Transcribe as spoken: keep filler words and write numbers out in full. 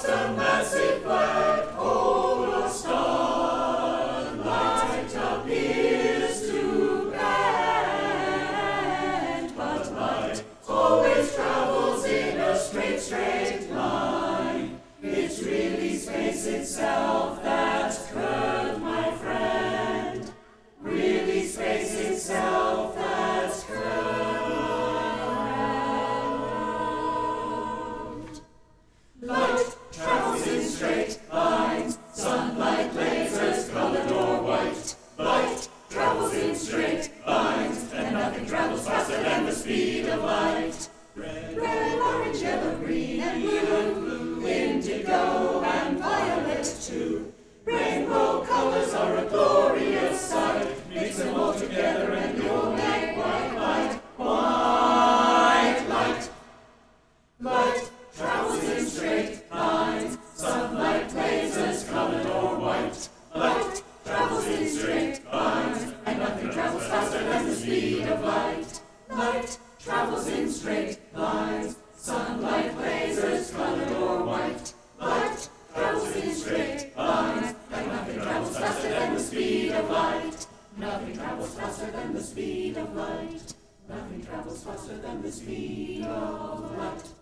a massive black hole of starlight appears to bend, but light always travels in a straight, straight line. It's really space itself that's curved, my friend. Really space itself that's curved. Light travels in straight lines, sunlight lasers colored or white. Light travels in straight lines, and nothing travels faster than the speed of light. Red, red, orange, yellow, green, and blue, indigo and violet too. Rainbow colors are a glorious sight. Mix them all together and you'll make white light. White light. Light travels in straight lines, sunlight lasers colored or white. Light travels in straight lines, and nothing travels faster than the speed of light. Light travels in straight lines, sunlight lasers colored or white. Light travels in straight lines, and nothing travels faster than the speed of light. Nothing travels faster than the speed of light. Nothing travels faster than the speed of light.